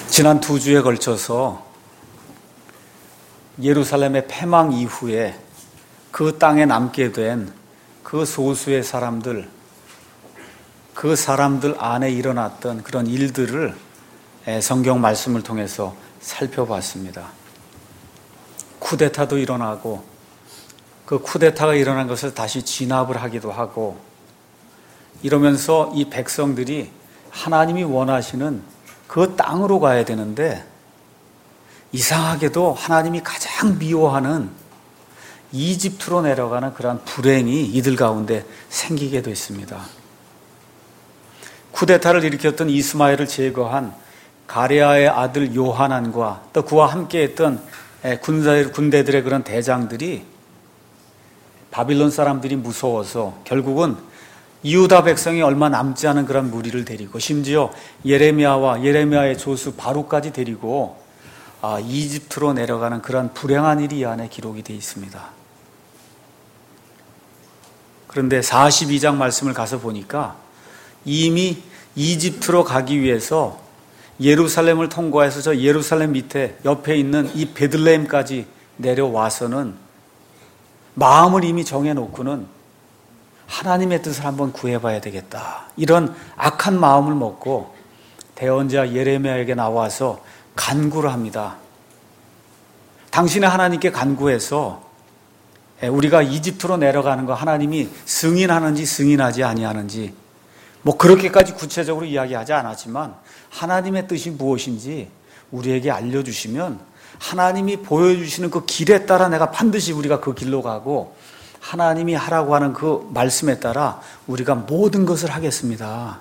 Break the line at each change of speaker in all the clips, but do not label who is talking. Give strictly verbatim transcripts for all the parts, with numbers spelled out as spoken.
지난 두 주에 걸쳐서 예루살렘의 패망 이후에 그 땅에 남게 된 그 소수의 사람들, 그 사람들 안에 일어났던 그런 일들을 성경 말씀을 통해서 살펴봤습니다. 쿠데타도 일어나고 그 쿠데타가 일어난 것을 다시 진압을 하기도 하고, 이러면서 이 백성들이 하나님이 원하시는 그 땅으로 가야 되는데 이상하게도 하나님이 가장 미워하는 이집트로 내려가는 그러한 불행이 이들 가운데 생기게 됐습니다. 쿠데타를 일으켰던 이스마엘을 제거한 가레아의 아들 요하난과 또 그와 함께했던 군대들의 그런 대장들이 바빌론 사람들이 무서워서 결국은 유다 백성이 얼마 남지 않은 그런 무리를 데리고, 심지어 예레미야와 예레미야의 조수 바룩까지 데리고 아, 이집트로 내려가는 그런 불행한 일이 이 안에 기록이 되어 있습니다. 그런데 사십이 장 말씀을 가서 보니까 이미 이집트로 가기 위해서 예루살렘을 통과해서 저 예루살렘 밑에 옆에 있는 이 베들레헴까지 내려와서는 마음을 이미 정해놓고는 하나님의 뜻을 한번 구해봐야 되겠다, 이런 악한 마음을 먹고 대언자 예레미야에게 나와서 간구를 합니다. 당신의 하나님께 간구해서 우리가 이집트로 내려가는 거 하나님이 승인하는지 승인하지 아니하는지, 뭐 그렇게까지 구체적으로 이야기하지 않았지만 하나님의 뜻이 무엇인지 우리에게 알려주시면 하나님이 보여주시는 그 길에 따라 내가 반드시 우리가 그 길로 가고 하나님이 하라고 하는 그 말씀에 따라 우리가 모든 것을 하겠습니다.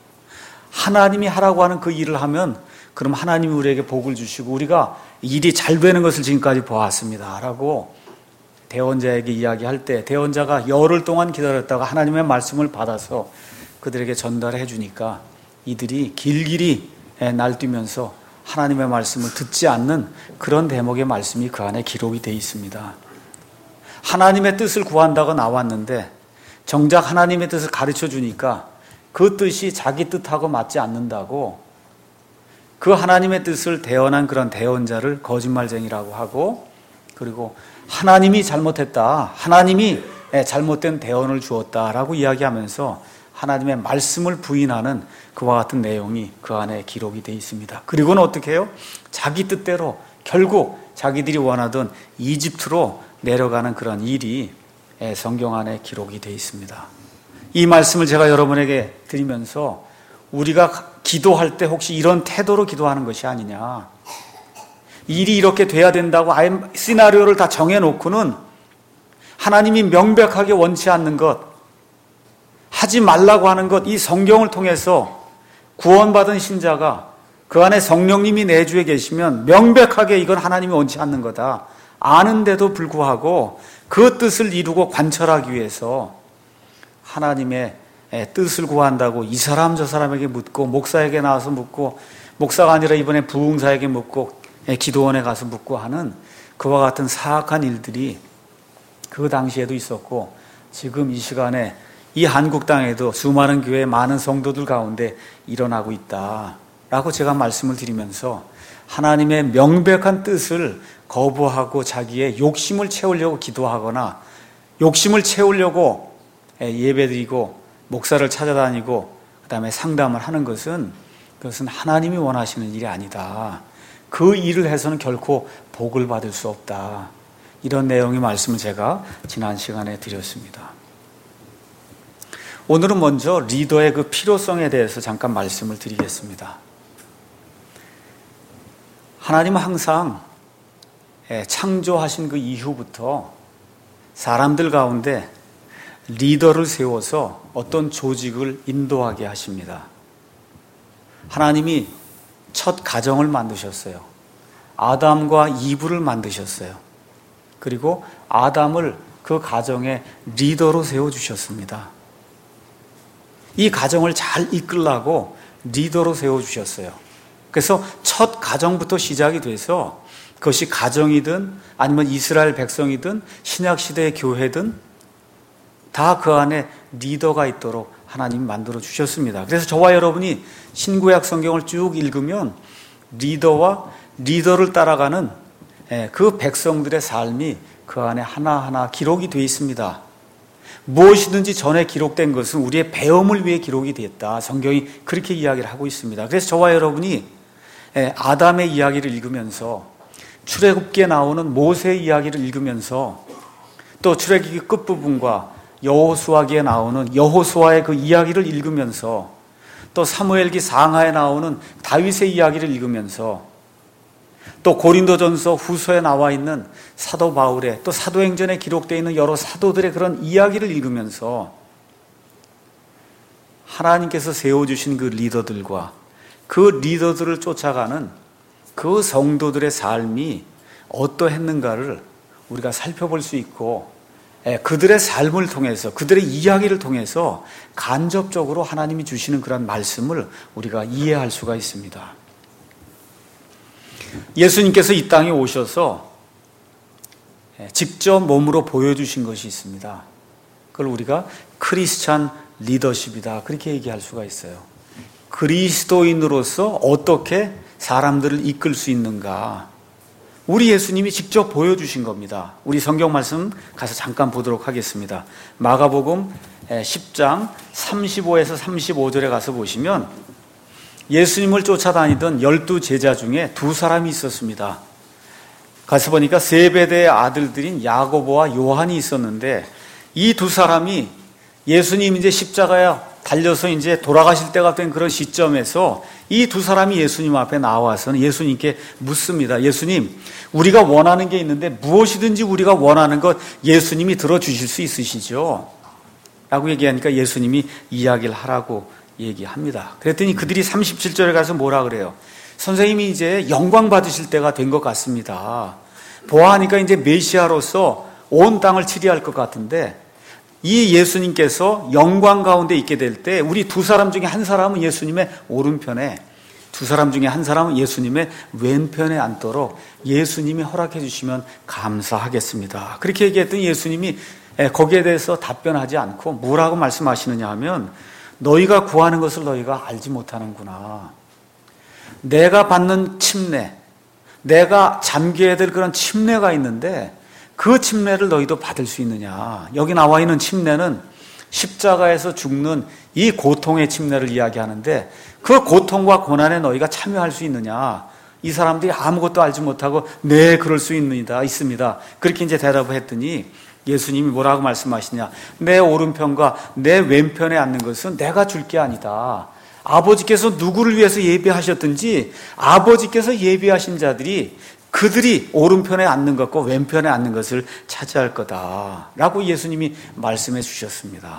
하나님이 하라고 하는 그 일을 하면 그럼 하나님이 우리에게 복을 주시고 우리가 일이 잘 되는 것을 지금까지 보았습니다 라고 대언자에게 이야기할 때, 대언자가 열흘 동안 기다렸다가 하나님의 말씀을 받아서 그들에게 전달해 주니까 이들이 길길이 날뛰면서 하나님의 말씀을 듣지 않는 그런 대목의 말씀이 그 안에 기록이 되어 있습니다. 하나님의 뜻을 구한다고 나왔는데 정작 하나님의 뜻을 가르쳐 주니까 그 뜻이 자기 뜻하고 맞지 않는다고 그 하나님의 뜻을 대언한 그런 대언자를 거짓말쟁이라고 하고, 그리고 하나님이 잘못했다, 하나님이 잘못된 대언을 주었다라고 이야기하면서 하나님의 말씀을 부인하는 그와 같은 내용이 그 안에 기록이 되어 있습니다. 그리고는 어떻게 해요? 자기 뜻대로 결국 자기들이 원하던 이집트로 내려가는 그런 일이 성경 안에 기록이 되어 있습니다. 이 말씀을 제가 여러분에게 드리면서 우리가 기도할 때 혹시 이런 태도로 기도하는 것이 아니냐, 일이 이렇게 돼야 된다고 아예 시나리오를 다 정해놓고는 하나님이 명백하게 원치 않는 것, 하지 말라고 하는 것, 이 성경을 통해서 구원받은 신자가 그 안에 성령님이 내주에 계시면 명백하게 이건 하나님이 원치 않는 거다 아는데도 불구하고 그 뜻을 이루고 관철하기 위해서 하나님의 뜻을 구한다고 이 사람 저 사람에게 묻고, 목사에게 나와서 묻고, 목사가 아니라 이번에 부흥사에게 묻고 기도원에 가서 묻고 하는 그와 같은 사악한 일들이 그 당시에도 있었고 지금 이 시간에 이 한국 땅에도 수많은 교회 많은 성도들 가운데 일어나고 있다라고 제가 말씀을 드리면서 하나님의 명백한 뜻을 거부하고 자기의 욕심을 채우려고 기도하거나 욕심을 채우려고 예배드리고 목사를 찾아다니고 그 다음에 상담을 하는 것은 그것은 하나님이 원하시는 일이 아니다. 그 일을 해서는 결코 복을 받을 수 없다. 이런 내용의 말씀을 제가 지난 시간에 드렸습니다. 오늘은 먼저 리더의 그 필요성에 대해서 잠깐 말씀을 드리겠습니다. 하나님은 항상 창조하신 그 이후부터 사람들 가운데 리더를 세워서 어떤 조직을 인도하게 하십니다. 하나님이 첫 가정을 만드셨어요. 아담과 이브를 만드셨어요. 그리고 아담을 그 가정의 리더로 세워주셨습니다. 이 가정을 잘 이끌라고 리더로 세워주셨어요. 그래서 첫 가정부터 시작이 돼서 그것이 가정이든 아니면 이스라엘 백성이든 신약시대의 교회든 다 그 안에 리더가 있도록 하나님이 만들어 주셨습니다. 그래서 저와 여러분이 신구약 성경을 쭉 읽으면 리더와 리더를 따라가는 그 백성들의 삶이 그 안에 하나하나 기록이 되어 있습니다. 무엇이든지 전에 기록된 것은 우리의 배움을 위해 기록이 됐다. 성경이 그렇게 이야기를 하고 있습니다. 그래서 저와 여러분이 아담의 이야기를 읽으면서 출애굽기에 나오는 모세의 이야기를 읽으면서 또 출애굽기 끝부분과 여호수아기에 나오는 여호수아의 그 이야기를 읽으면서 또 사무엘기 상하에 나오는 다윗의 이야기를 읽으면서 또 고린도전서 후서에 나와 있는 사도 바울의 또 사도행전에 기록되어 있는 여러 사도들의 그런 이야기를 읽으면서 하나님께서 세워주신 그 리더들과 그 리더들을 쫓아가는 그 성도들의 삶이 어떠했는가를 우리가 살펴볼 수 있고 그들의 삶을 통해서 그들의 이야기를 통해서 간접적으로 하나님이 주시는 그런 말씀을 우리가 이해할 수가 있습니다. 예수님께서 이 땅에 오셔서 직접 몸으로 보여주신 것이 있습니다. 그걸 우리가 크리스찬 리더십이다 그렇게 얘기할 수가 있어요. 그리스도인으로서 어떻게 사람들을 이끌 수 있는가, 우리 예수님이 직접 보여주신 겁니다. 우리 성경 말씀 가서 잠깐 보도록 하겠습니다. 마가복음 십 장 삼십오에서 삼십오 절에 가서 보시면 예수님을 쫓아다니던 열두 제자 중에 두 사람이 있었습니다. 가서 보니까 세베대의 아들들인 야고보와 요한이 있었는데 이 두 사람이 예수님 이제 십자가에 달려서 이제 돌아가실 때가 된 그런 시점에서 이 두 사람이 예수님 앞에 나와서는 예수님께 묻습니다. 예수님, 우리가 원하는 게 있는데 무엇이든지 우리가 원하는 것 예수님이 들어주실 수 있으시죠? 라고 얘기하니까 예수님이 이야기를 하라고 얘기합니다. 그랬더니 그들이 삼십칠 절에 가서 뭐라 그래요? 선생님이 이제 영광 받으실 때가 된 것 같습니다. 보아하니까 이제 메시아로서 온 땅을 치리할 것 같은데 이 예수님께서 영광 가운데 있게 될 때 우리 두 사람 중에 한 사람은 예수님의 오른편에, 두 사람 중에 한 사람은 예수님의 왼편에 앉도록 예수님이 허락해 주시면 감사하겠습니다. 그렇게 얘기했더니 예수님이 거기에 대해서 답변하지 않고 뭐라고 말씀하시느냐 하면, 너희가 구하는 것을 너희가 알지 못하는구나. 내가 받는 침례, 내가 잠겨야 될 그런 침례가 있는데 그 침례를 너희도 받을 수 있느냐. 여기 나와 있는 침례는 십자가에서 죽는 이 고통의 침례를 이야기하는데 그 고통과 고난에 너희가 참여할 수 있느냐. 이 사람들이 아무것도 알지 못하고 네, 그럴 수 있습니다. 있습니다. 그렇게 이제 대답을 했더니 예수님이 뭐라고 말씀하시냐. 내 오른편과 내 왼편에 앉는 것은 내가 줄 게 아니다. 아버지께서 누구를 위해서 예비하셨든지 아버지께서 예비하신 자들이 그들이 오른편에 앉는 것과 왼편에 앉는 것을 차지할 거다 라고 예수님이 말씀해 주셨습니다.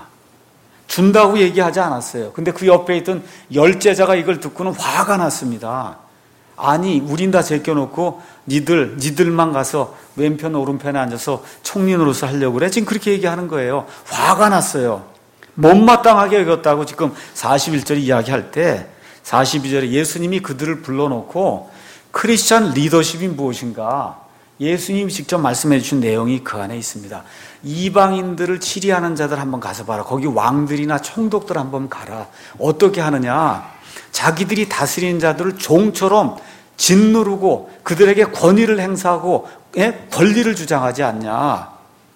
준다고 얘기하지 않았어요. 근데 그 옆에 있던 열 제자가 이걸 듣고는 화가 났습니다. 아니, 우린 다 제껴놓고 니들, 니들만 가서 왼편 오른편에 앉아서 총리노릇을 하려고 그래? 지금 그렇게 얘기하는 거예요. 화가 났어요. 못마땅하게 여겼다고 지금 사십일 절에 이야기할 때 사십이 절에 예수님이 그들을 불러놓고 크리스찬 리더십이 무엇인가? 예수님이 직접 말씀해 주신 내용이 그 안에 있습니다. 이방인들을 치리하는 자들 한번 가서 봐라. 거기 왕들이나 총독들 한번 가라. 어떻게 하느냐? 자기들이 다스리는 자들을 종처럼 짓누르고 그들에게 권위를 행사하고 예? 권리를 주장하지 않냐?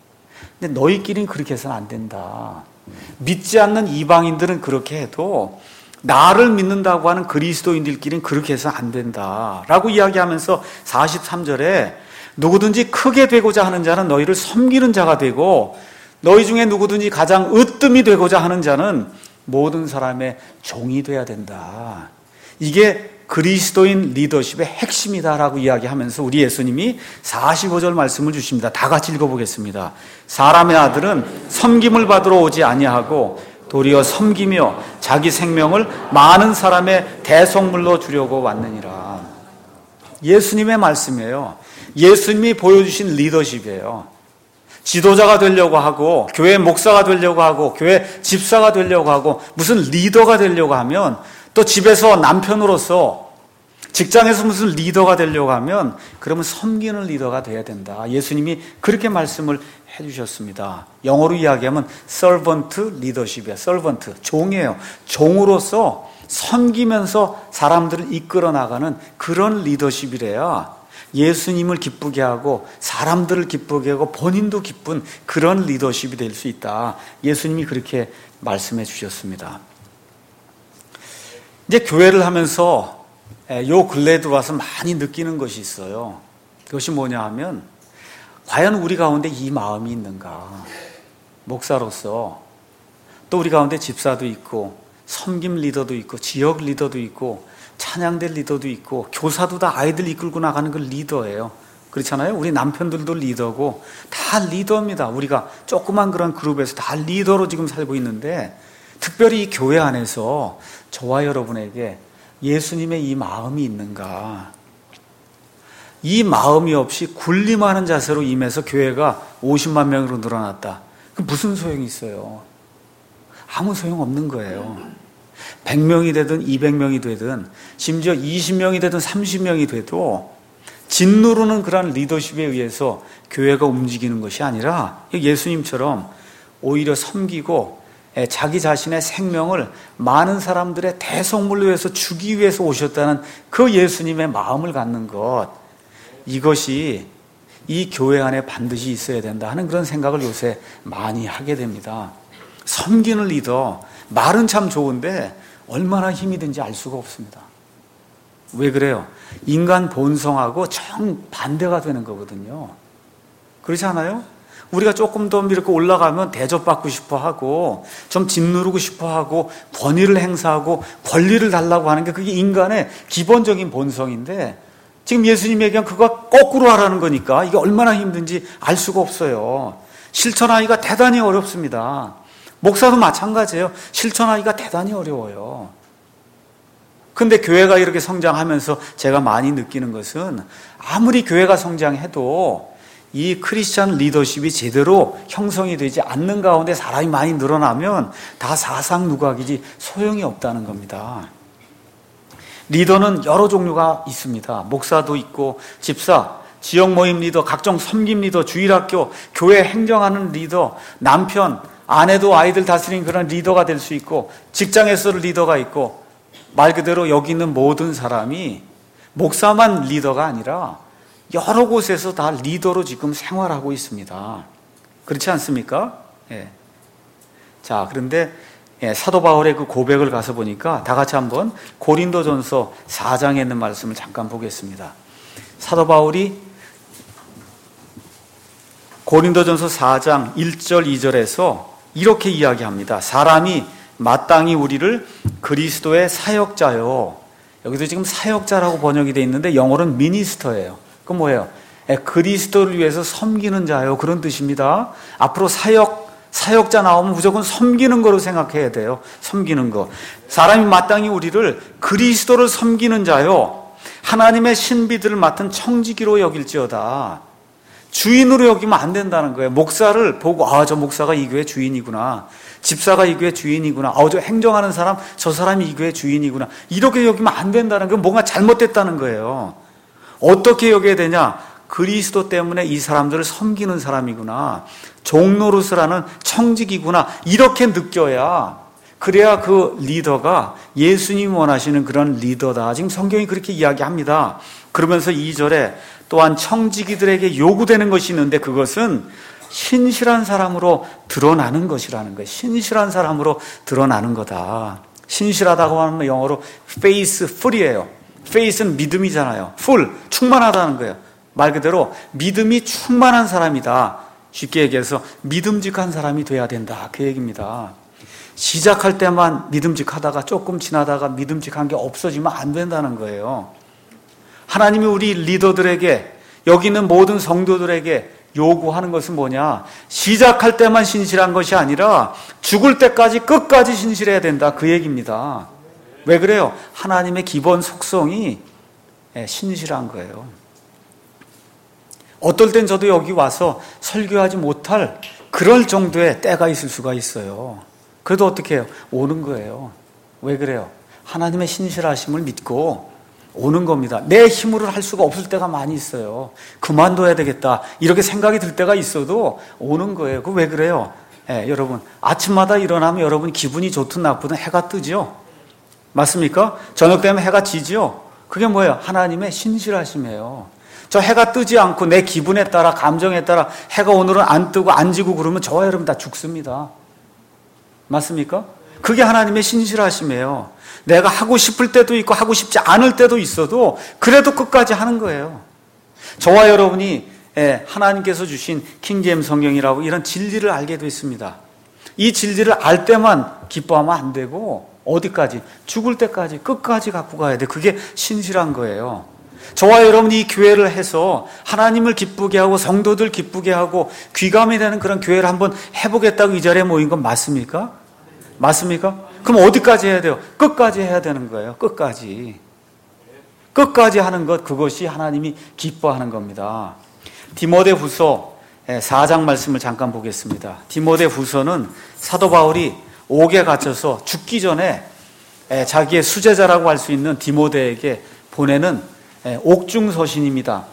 근데 너희끼리는 그렇게 해서는 안 된다. 믿지 않는 이방인들은 그렇게 해도 나를 믿는다고 하는 그리스도인들끼리는 그렇게 해서 안 된다 라고 이야기하면서 사십삼 절에 누구든지 크게 되고자 하는 자는 너희를 섬기는 자가 되고 너희 중에 누구든지 가장 으뜸이 되고자 하는 자는 모든 사람의 종이 돼야 된다. 이게 그리스도인 리더십의 핵심이다라고 이야기하면서 우리 예수님이 사십오 절 말씀을 주십니다. 다 같이 읽어보겠습니다. 사람의 아들은 섬김을 받으러 오지 아니하고 도리어 섬기며 자기 생명을 많은 사람의 대속물로 주려고 왔느니라. 예수님의 말씀이에요. 예수님이 보여주신 리더십이에요. 지도자가 되려고 하고 교회 목사가 되려고 하고 교회 집사가 되려고 하고 무슨 리더가 되려고 하면 또 집에서 남편으로서 직장에서 무슨 리더가 되려고 하면 그러면 섬기는 리더가 돼야 된다. 예수님이 그렇게 말씀을 해주셨습니다. 영어로 이야기하면 servant leadership이야. servant, 종이에요. 종으로서 섬기면서 사람들을 이끌어 나가는 그런 리더십이래야 예수님을 기쁘게 하고 사람들을 기쁘게 하고 본인도 기쁜 그런 리더십이 될 수 있다. 예수님이 그렇게 말씀해 주셨습니다. 이제 교회를 하면서 요 근래에 들어와서 많이 느끼는 것이 있어요. 그것이 뭐냐 하면 과연 우리 가운데 이 마음이 있는가. 목사로서 또 우리 가운데 집사도 있고 섬김 리더도 있고 지역 리더도 있고 찬양대 리더도 있고 교사도 다 아이들 이끌고 나가는 그 리더예요. 그렇잖아요. 우리 남편들도 리더고 다 리더입니다. 우리가 조그만 그런 그룹에서 다 리더로 지금 살고 있는데 특별히 이 교회 안에서 저와 여러분에게 예수님의 이 마음이 있는가. 이 마음이 없이 군림하는 자세로 임해서 교회가 오십만 명으로 늘어났다. 그 무슨 소용이 있어요? 아무 소용 없는 거예요. 백 명이 되든 이백 명이 되든 심지어 이십 명이 되든 삼십 명이 돼도 짓누르는 그런 리더십에 의해서 교회가 움직이는 것이 아니라 예수님처럼 오히려 섬기고 자기 자신의 생명을 많은 사람들의 대성물로 위해서 주기 위해서 오셨다는 그 예수님의 마음을 갖는 것, 이것이 이 교회 안에 반드시 있어야 된다 하는 그런 생각을 요새 많이 하게 됩니다. 섬기는 리더, 말은 참 좋은데 얼마나 힘이 든지 알 수가 없습니다. 왜 그래요? 인간 본성하고 정반대가 되는 거거든요. 그렇지 않아요? 우리가 조금 더 이렇게 올라가면 대접받고 싶어 하고 좀 짓누르고 싶어 하고 권위를 행사하고 권리를 달라고 하는 게 그게 인간의 기본적인 본성인데 지금 예수님 얘기한 그거 거꾸로 하라는 거니까 이게 얼마나 힘든지 알 수가 없어요. 실천하기가 대단히 어렵습니다. 목사도 마찬가지예요. 실천하기가 대단히 어려워요. 근데 교회가 이렇게 성장하면서 제가 많이 느끼는 것은 아무리 교회가 성장해도 이 크리스찬 리더십이 제대로 형성이 되지 않는 가운데 사람이 많이 늘어나면 다 사상 누각이지 소용이 없다는 겁니다. 리더는 여러 종류가 있습니다. 목사도 있고 집사, 지역 모임 리더, 각종 섬김 리더, 주일학교, 교회 행정하는 리더, 남편, 아내도 아이들 다스리는 그런 리더가 될 수 있고 직장에서 리더가 있고 말 그대로 여기 있는 모든 사람이 목사만 리더가 아니라 여러 곳에서 다 리더로 지금 생활하고 있습니다. 그렇지 않습니까? 예. 자, 그런데 예, 사도 바울의 그 고백을 가서 보니까 다 같이 한번 고린도전서 사 장에 있는 말씀을 잠깐 보겠습니다. 사도 바울이 고린도전서 사 장 일 절 이 절에서 이렇게 이야기합니다. 사람이 마땅히 우리를 그리스도의 사역자요. 여기도 지금 사역자라고 번역이 되어 있는데 영어로는 미니스터예요. 그건 뭐예요? 그리스도를 위해서 섬기는 자요. 그런 뜻입니다. 앞으로 사역, 사역자 나오면 무조건 섬기는 거로 생각해야 돼요. 섬기는 거. 사람이 마땅히 우리를 그리스도를 섬기는 자요. 하나님의 신비들을 맡은 청지기로 여길지어다. 주인으로 여기면 안 된다는 거예요. 목사를 보고 아, 저 목사가 이 교회 주인이구나. 집사가 이 교회 주인이구나. 아, 저 행정하는 사람, 저 사람이 이 교회 주인이구나. 이렇게 여기면 안 된다는 건 뭔가 잘못됐다는 거예요. 어떻게 여겨야 되냐? 그리스도 때문에 이 사람들을 섬기는 사람이구나. 종노릇을 청직이구나. 이렇게 느껴야, 그래야 그 리더가 예수님이 원하시는 그런 리더다. 지금 성경이 그렇게 이야기합니다. 그러면서 이 절에 또한 청지기들에게 요구되는 것이 있는데 그것은 신실한 사람으로 드러나는 것이라는 거예요. 신실한 사람으로 드러나는 거다. 신실하다고 하는 영어로 faithful이에요. faith는 믿음이잖아요. full, 충만하다는 거예요. 말 그대로 믿음이 충만한 사람이다. 쉽게 얘기해서 믿음직한 사람이 돼야 된다. 그 얘기입니다. 시작할 때만 믿음직하다가 조금 지나다가 믿음직한 게 없어지면 안 된다는 거예요. 하나님이 우리 리더들에게, 여기 있는 모든 성도들에게 요구하는 것은 뭐냐? 시작할 때만 신실한 것이 아니라 죽을 때까지 끝까지 신실해야 된다. 그 얘기입니다. 왜 그래요? 하나님의 기본 속성이 신실한 거예요. 어떨 땐 저도 여기 와서 설교하지 못할 그럴 정도의 때가 있을 수가 있어요. 그래도 어떻게 해요? 오는 거예요. 왜 그래요? 하나님의 신실하심을 믿고 오는 겁니다. 내 힘으로 할 수가 없을 때가 많이 있어요. 그만둬야 되겠다 이렇게 생각이 들 때가 있어도 오는 거예요. 그 왜 그래요? 예, 여러분 아침마다 일어나면 여러분 기분이 좋든 나쁘든 해가 뜨죠. 맞습니까? 저녁 되면 해가 지지요. 그게 뭐예요? 하나님의 신실하심이에요. 저 해가 뜨지 않고 내 기분에 따라 감정에 따라 해가 오늘은 안 뜨고 안 지고 그러면 저와 여러분 다 죽습니다. 맞습니까? 그게 하나님의 신실하심이에요. 내가 하고 싶을 때도 있고 하고 싶지 않을 때도 있어도 그래도 끝까지 하는 거예요. 저와 여러분이 하나님께서 주신 킹제임스 성경이라고 이런 진리를 알게 됐습니다. 이 진리를 알 때만 기뻐하면 안 되고 어디까지? 죽을 때까지 끝까지 갖고 가야 돼. 그게 신실한 거예요. 저와 여러분이 이 교회를 해서 하나님을 기쁘게 하고 성도들 기쁘게 하고 귀감이 되는 그런 교회를 한번 해보겠다고 이 자리에 모인 건 맞습니까? 맞습니까? 그럼 어디까지 해야 돼요? 끝까지 해야 되는 거예요. 끝까지. 끝까지 하는 것, 그것이 하나님이 기뻐하는 겁니다. 디모데후서 사 장 말씀을 잠깐 보겠습니다. 디모데후서는 사도 바울이 옥에 갇혀서 죽기 전에 자기의 수제자라고 할 수 있는 디모데에게 보내는 옥중서신입니다.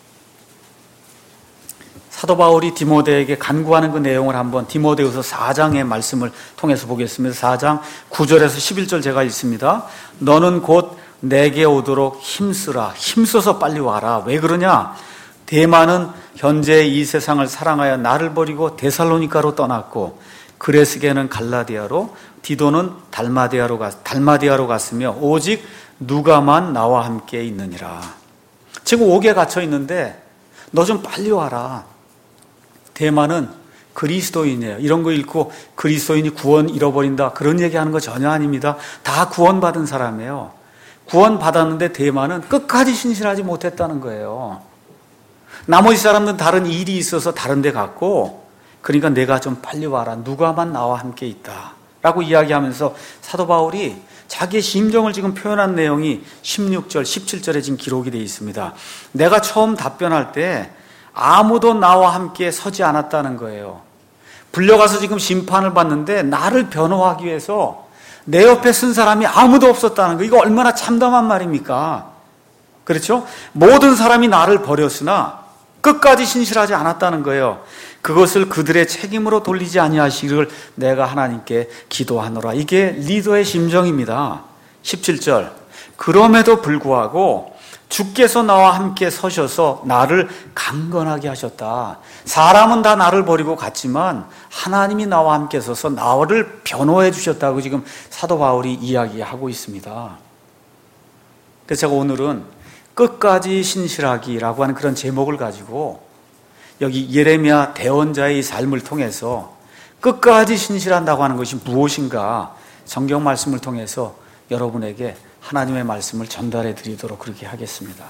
사도 바울이 디모데에게 간구하는 그 내용을 한번 디모데후서 사 장의 말씀을 통해서 보겠습니다. 사 장 구 절에서 십일 절 제가 읽습니다. 너는 곧 내게 오도록 힘쓰라. 힘써서 빨리 와라. 왜 그러냐? 데마는 현재 이 세상을 사랑하여 나를 버리고 데살로니가로 떠났고 그레스게는 갈라디아로 디도는 달마디아로, 갔, 달마디아로 갔으며 오직 누가만 나와 함께 있느니라. 지금 옥에 갇혀 있는데 너 좀 빨리 와라. 데마는 그리스도인이에요. 이런 거 읽고 그리스도인이 구원 잃어버린다 그런 얘기하는 거 전혀 아닙니다. 다 구원받은 사람이에요. 구원받았는데 데마는 끝까지 신실하지 못했다는 거예요. 나머지 사람들은 다른 일이 있어서 다른 데 갔고 그러니까 내가 좀 빨리 와라. 누가만 나와 함께 있다 라고 이야기하면서 사도 바울이 자기의 심정을 지금 표현한 내용이 십육 절, 십칠 절에 지금 기록이 되어 있습니다. 내가 처음 답변할 때 아무도 나와 함께 서지 않았다는 거예요. 불려가서 지금 심판을 받는데 나를 변호하기 위해서 내 옆에 쓴 사람이 아무도 없었다는 거. 이거 얼마나 참담한 말입니까? 그렇죠? 모든 사람이 나를 버렸으나 끝까지 신실하지 않았다는 거예요. 그것을 그들의 책임으로 돌리지 아니하시기를 내가 하나님께 기도하노라. 이게 리더의 심정입니다. 십칠 절. 그럼에도 불구하고 주께서 나와 함께 서셔서 나를 강건하게 하셨다. 사람은 다 나를 버리고 갔지만 하나님이 나와 함께 서서 나를 변호해 주셨다고 지금 사도 바울이 이야기하고 있습니다. 그래서 제가 오늘은 끝까지 신실하기라고 하는 그런 제목을 가지고 여기 예레미야 대언자의 삶을 통해서 끝까지 신실한다고 하는 것이 무엇인가 성경 말씀을 통해서 여러분에게 하나님의 말씀을 전달해 드리도록 그렇게 하겠습니다.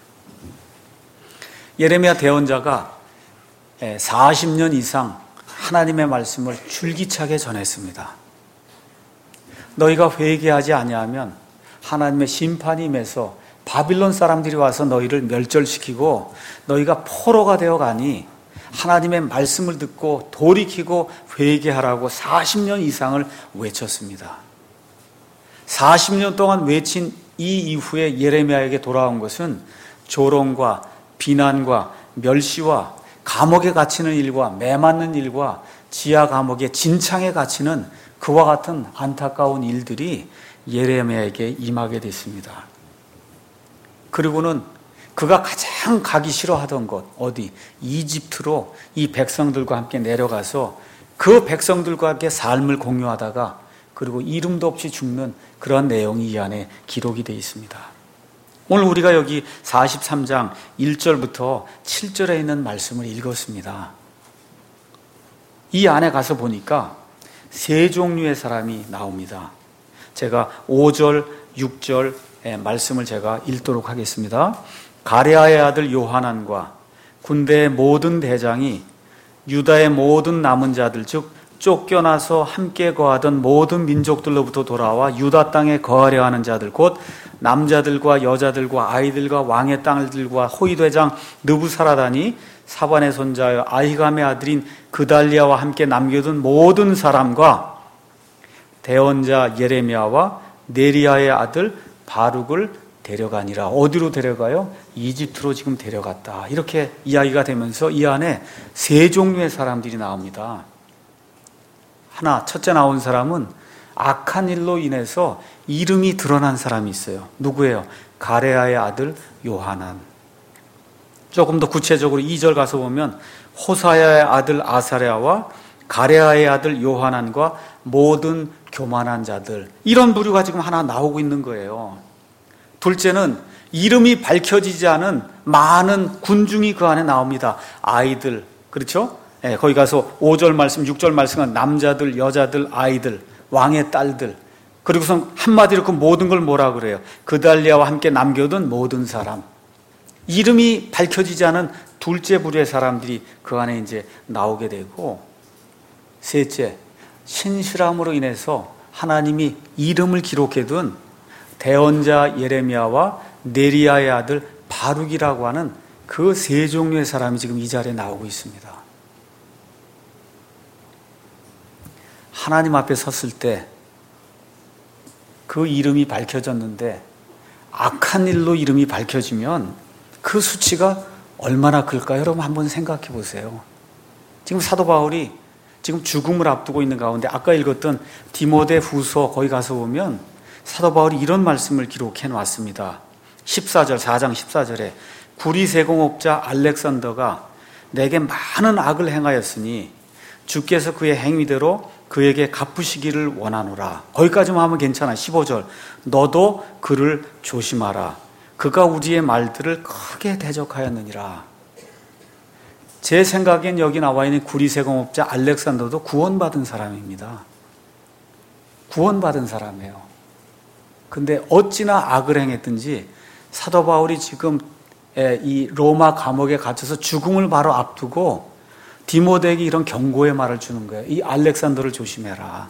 예레미야 대언자가 사십 년 이상 하나님의 말씀을 줄기차게 전했습니다. 너희가 회개하지 아니하면 하나님의 심판이 임해서 바빌론 사람들이 와서 너희를 멸절시키고 너희가 포로가 되어 가니 하나님의 말씀을 듣고 돌이키고 회개하라고 사십 년 이상을 외쳤습니다. 사십 년 동안 외친 이 이후에 예레미야에게 돌아온 것은 조롱과 비난과 멸시와 감옥에 갇히는 일과 매맞는 일과 지하 감옥에 진창에 갇히는 그와 같은 안타까운 일들이 예레미야에게 임하게 됐습니다. 그리고는 그가 가장 가기 싫어하던 곳 어디? 이집트로 이 백성들과 함께 내려가서 그 백성들과 함께 삶을 공유하다가 그리고 이름도 없이 죽는 그런 내용이 이 안에 기록이 되어 있습니다. 오늘 우리가 여기 사십삼 장 일 절부터 칠 절에 있는 말씀을 읽었습니다. 이 안에 가서 보니까 세 종류의 사람이 나옵니다. 제가 오 절, 육 절의 말씀을 제가 읽도록 하겠습니다. 가레아의 아들 요하난과 군대의 모든 대장이 유다의 모든 남은 자들 즉 쫓겨나서 함께 거하던 모든 민족들로부터 돌아와 유다 땅에 거하려 하는 자들 곧 남자들과 여자들과 아이들과 왕의 땅들과 호위대장 느부사라단이 사반의 손자여 아히감의 아들인 그달리아와 함께 남겨둔 모든 사람과 대언자 예레미야와 네리야의 아들 바룩을 데려가니라. 어디로 데려가요? 이집트로 지금 데려갔다. 이렇게 이야기가 되면서 이 안에 세 종류의 사람들이 나옵니다. 하나, 첫째 나온 사람은 악한 일로 인해서 이름이 드러난 사람이 있어요. 누구예요? 가레아의 아들 요하난. 조금 더 구체적으로 이 절 가서 보면 호사야의 아들 아사랴와 가레아의 아들 요하난과 모든 교만한 자들, 이런 부류가 지금 하나 나오고 있는 거예요. 둘째는 이름이 밝혀지지 않은 많은 군중이 그 안에 나옵니다. 아이들, 그렇죠? 네, 거기 가서 오 절 말씀, 육 절 말씀은 남자들, 여자들, 아이들, 왕의 딸들, 그리고선 한마디로 그 모든 걸 뭐라 그래요? 그달리아와 함께 남겨둔 모든 사람. 이름이 밝혀지지 않은 둘째 부류의 사람들이 그 안에 이제 나오게 되고, 셋째, 신실함으로 인해서 하나님이 이름을 기록해둔 대언자 예레미야와 네리야의 아들 바룩이라고 하는 그 세 종류의 사람이 지금 이 자리에 나오고 있습니다. 하나님 앞에 섰을 때 그 이름이 밝혀졌는데 악한 일로 이름이 밝혀지면 그 수치가 얼마나 클까요? 여러분 한번 생각해 보세요. 지금 사도 바울이 지금 죽음을 앞두고 있는 가운데 아까 읽었던 디모데 후서 거기 가서 보면 사도 바울이 이런 말씀을 기록해 놨습니다. 십사 절, 사 장 십사 절에 구리 세공업자 알렉산더가 내게 많은 악을 행하였으니 주께서 그의 행위대로 그에게 갚으시기를 원하노라. 거기까지만 하면 괜찮아. 십오 절, 너도 그를 조심하라. 그가 우리의 말들을 크게 대적하였느니라. 제 생각엔 여기 나와 있는 구리세공업자 알렉산더도 구원받은 사람입니다. 구원받은 사람이에요. 근데 어찌나 악을 행했든지 사도 바울이 지금 이 로마 감옥에 갇혀서 죽음을 바로 앞두고 디모데에게 이런 경고의 말을 주는 거예요. 이 알렉산더를 조심해라.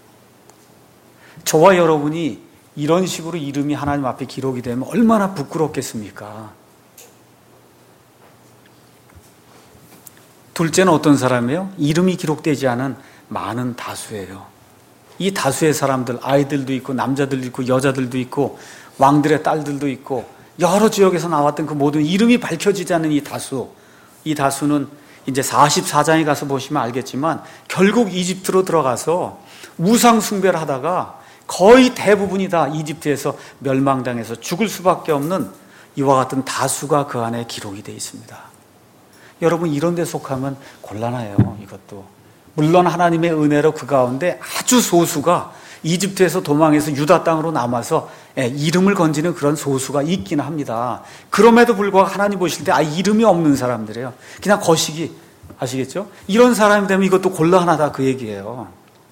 저와 여러분이 이런 식으로 이름이 하나님 앞에 기록이 되면 얼마나 부끄럽겠습니까? 둘째는 어떤 사람이에요? 이름이 기록되지 않은 많은 다수예요. 이 다수의 사람들, 아이들도 있고 남자들도 있고 여자들도 있고 왕들의 딸들도 있고 여러 지역에서 나왔던 그 모든 이름이 밝혀지지 않는 이 다수, 이 다수는 이제 사십사 장에 가서 보시면 알겠지만 결국 이집트로 들어가서 우상 숭배를 하다가 거의 대부분이 다 이집트에서 멸망당해서 죽을 수밖에 없는 이와 같은 다수가 그 안에 기록이 되어 있습니다. 여러분 이런 데 속하면 곤란해요. 이것도 물론 하나님의 은혜로 그 가운데 아주 소수가 이집트에서 도망해서 유다 땅으로 남아서 이름을 건지는 그런 소수가 있긴 합니다. 그럼에도 불구하고 하나님 보실 때 아, 이름이 없는 사람들이에요. 그냥 거시기, 아시겠죠? 이런 사람이 되면 이것도 곤란하다 그 얘기예요.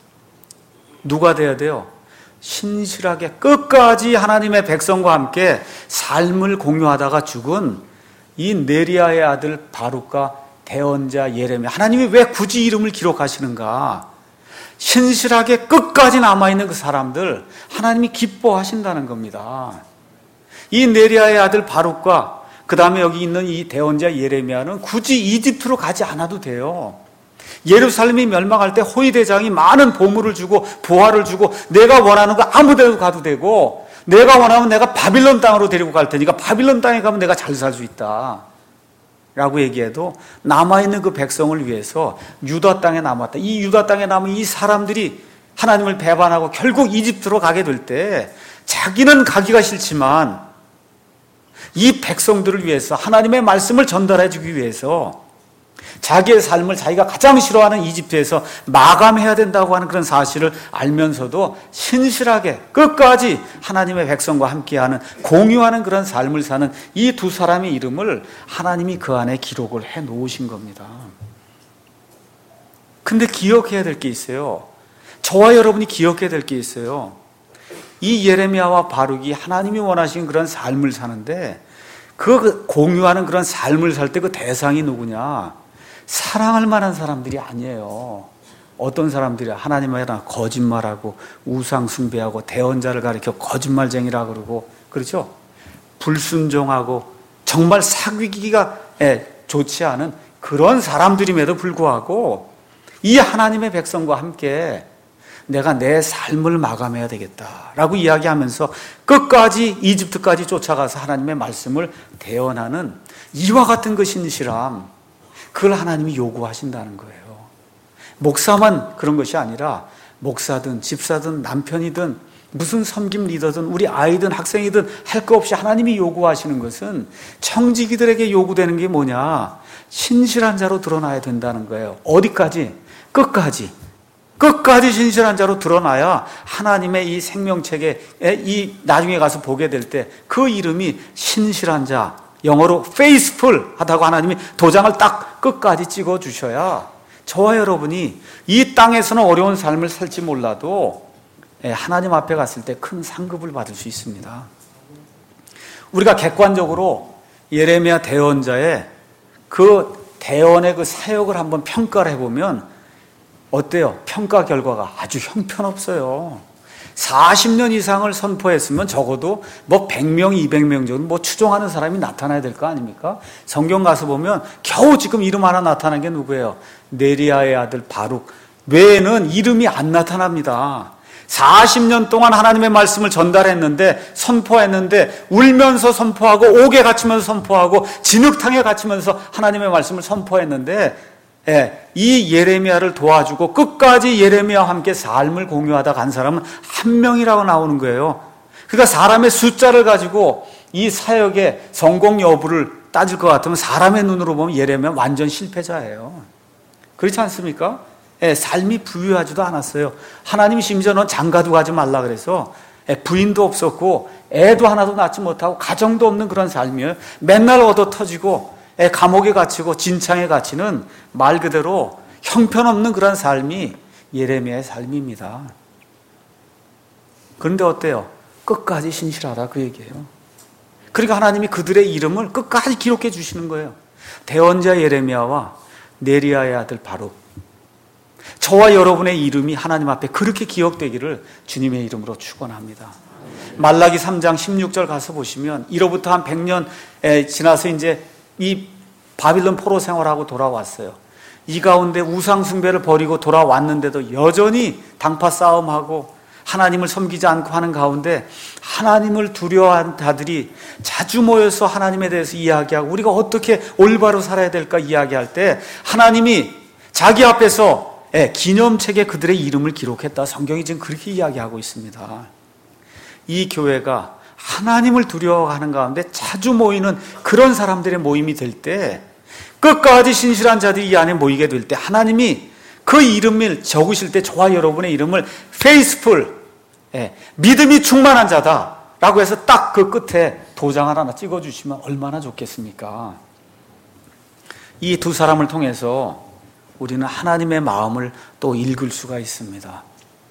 누가 돼야 돼요? 신실하게 끝까지 하나님의 백성과 함께 삶을 공유하다가 죽은 이 네리야의 아들 바룩과 대언자 예레미야. 하나님이 왜 굳이 이름을 기록하시는가? 신실하게 끝까지 남아있는 그 사람들 하나님이 기뻐하신다는 겁니다. 이 네리야의 아들 바룩과 그 다음에 여기 있는 이 대언자 예레미야는 굳이 이집트로 가지 않아도 돼요. 예루살렘이 멸망할 때 호위대장이 많은 보물을 주고 부하를 주고 내가 원하는 거 아무 데도 가도 되고 내가 원하면 내가 바빌론 땅으로 데리고 갈 테니까 바빌론 땅에 가면 내가 잘 살 수 있다 라고 얘기해도 남아있는 그 백성을 위해서 유다 땅에 남았다. 이 유다 땅에 남은 이 사람들이 하나님을 배반하고 결국 이집트로 가게 될 때 자기는 가기가 싫지만 이 백성들을 위해서 하나님의 말씀을 전달해 주기 위해서 자기의 삶을 자기가 가장 싫어하는 이집트에서 마감해야 된다고 하는 그런 사실을 알면서도 신실하게 끝까지 하나님의 백성과 함께하는 공유하는 그런 삶을 사는 이 두 사람의 이름을 하나님이 그 안에 기록을 해 놓으신 겁니다. 근데 기억해야 될 게 있어요. 저와 여러분이 기억해야 될 게 있어요. 이 예레미야와 바룩이 하나님이 원하시는 그런 삶을 사는데 그 공유하는 그런 삶을 살 때 그 대상이 누구냐? 사랑할 만한 사람들이 아니에요. 어떤 사람들이 하나님에 대한 거짓말하고 우상 숭배하고 대언자를 가리켜 거짓말쟁이라 그러고 그렇죠? 불순종하고 정말 사귀기가 좋지 않은 그런 사람들임에도 불구하고 이 하나님의 백성과 함께 내가 내 삶을 마감해야 되겠다라고 이야기하면서 끝까지 이집트까지 쫓아가서 하나님의 말씀을 대언하는 이와 같은 그 신실함, 그걸 하나님이 요구하신다는 거예요. 목사만 그런 것이 아니라 목사든 집사든 남편이든 무슨 섬김 리더든 우리 아이든 학생이든 할 거 없이 하나님이 요구하시는 것은 청지기들에게 요구되는 게 뭐냐? 신실한 자로 드러나야 된다는 거예요. 어디까지? 끝까지. 끝까지 신실한 자로 드러나야 하나님의 이 생명책에 이 나중에 가서 보게 될 때 그 이름이 신실한 자, 영어로 faithful 하다고 하나님이 도장을 딱 끝까지 찍어 주셔야 저와 여러분이 이 땅에서는 어려운 삶을 살지 몰라도 하나님 앞에 갔을 때 큰 상급을 받을 수 있습니다. 우리가 객관적으로 예레미야 대언자의 그 대언의 그 사역을 한번 평가를 해보면 어때요? 평가 결과가 아주 형편없어요. 사십 년 이상을 선포했으면 적어도 뭐 백 명, 이백 명 정도 뭐 추종하는 사람이 나타나야 될 거 아닙니까? 성경 가서 보면 겨우 지금 이름 하나 나타난 게 누구예요? 네리야의 아들 바룩 외에는 이름이 안 나타납니다. 사십 년 동안 하나님의 말씀을 전달했는데, 선포했는데, 울면서 선포하고, 옥에 갇히면서 선포하고, 진흙탕에 갇히면서 하나님의 말씀을 선포했는데, 예, 이 예레미야를 도와주고 끝까지 예레미야와 함께 삶을 공유하다 간 사람은 한 명이라고 나오는 거예요. 그러니까 사람의 숫자를 가지고 이 사역의 성공 여부를 따질 것 같으면 사람의 눈으로 보면 예레미야 완전 실패자예요. 그렇지 않습니까? 예, 삶이 부유하지도 않았어요. 하나님이 심지어 넌 장가도 가지 말라 그래서 예, 부인도 없었고 애도 하나도 낳지 못하고 가정도 없는 그런 삶이에요. 맨날 얻어 터지고 예, 감옥에 갇히고 진창에 갇히는 말 그대로 형편없는 그런 삶이 예레미야의 삶입니다. 그런데 어때요? 끝까지 신실하다 그 얘기예요. 그러니까 하나님이 그들의 이름을 끝까지 기록해 주시는 거예요. 대언자 예레미야와 네리야의 아들 바룩, 저와 여러분의 이름이 하나님 앞에 그렇게 기억되기를 주님의 이름으로 축원합니다. 말라기 삼 장 십육 절 가서 보시면 이로부터 한 백 년 지나서 이제 이 바빌론 포로 생활하고 돌아왔어요. 이 가운데 우상 숭배를 버리고 돌아왔는데도 여전히 당파 싸움하고 하나님을 섬기지 않고 하는 가운데 하나님을 두려워하는 자들이 자주 모여서 하나님에 대해서 이야기하고 우리가 어떻게 올바로 살아야 될까 이야기할 때 하나님이 자기 앞에서 기념책에 그들의 이름을 기록했다. 성경이 지금 그렇게 이야기하고 있습니다. 이 교회가 하나님을 두려워하는 가운데 자주 모이는 그런 사람들의 모임이 될 때, 끝까지 신실한 자들이 이 안에 모이게 될 때 하나님이 그 이름을 적으실 때 저와 여러분의 이름을 faithful, 예, 믿음이 충만한 자다 라고 해서 딱 그 끝에 도장을 하나 찍어주시면 얼마나 좋겠습니까? 이 두 사람을 통해서 우리는 하나님의 마음을 또 읽을 수가 있습니다.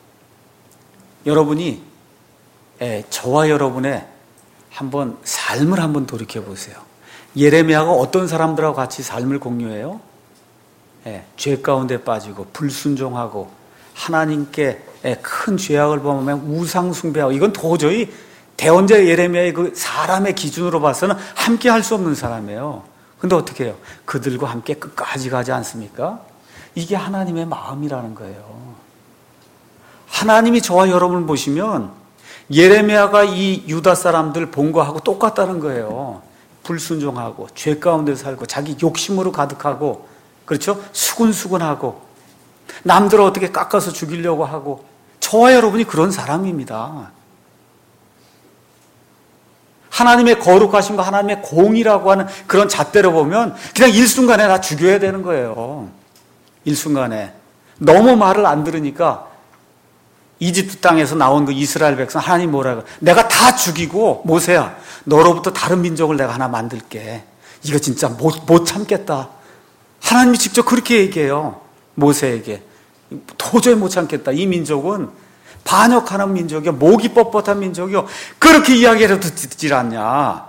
여러분이 예, 저와 여러분의 한번 삶을 한번 돌이켜 보세요. 예레미야가 어떤 사람들하고 같이 삶을 공유해요? 예, 죄 가운데 빠지고 불순종하고 하나님께 예, 큰 죄악을 범하며 우상 숭배하고 이건 도저히 대언자 예레미야의 그 사람의 기준으로 봐서는 함께 할 수 없는 사람이에요. 근데 어떻게 해요? 그들과 함께 끝까지 가지 않습니까? 이게 하나님의 마음이라는 거예요. 하나님이 저와 여러분을 보시면 예레미야가 이 유다 사람들 본 거하고 똑같다는 거예요. 불순종하고 죄 가운데 살고 자기 욕심으로 가득하고 그렇죠? 수군수군하고 남들을 어떻게 깎아서 죽이려고 하고 저와 여러분이 그런 사람입니다. 하나님의 거룩하심과 하나님의 공의라고 하는 그런 잣대로 보면 그냥 일순간에 다 죽여야 되는 거예요. 일순간에. 너무 말을 안 들으니까 이집트 땅에서 나온 그 이스라엘 백성 하나님 뭐라고? 내가 다 죽이고 모세야 너로부터 다른 민족을 내가 하나 만들게. 이거 진짜 못, 못 참겠다. 하나님이 직접 그렇게 얘기해요. 모세에게. 도저히 못 참겠다. 이 민족은 반역하는 민족이요. 목이 뻣뻣한 민족이요. 그렇게 이야기해도 듣질 않냐.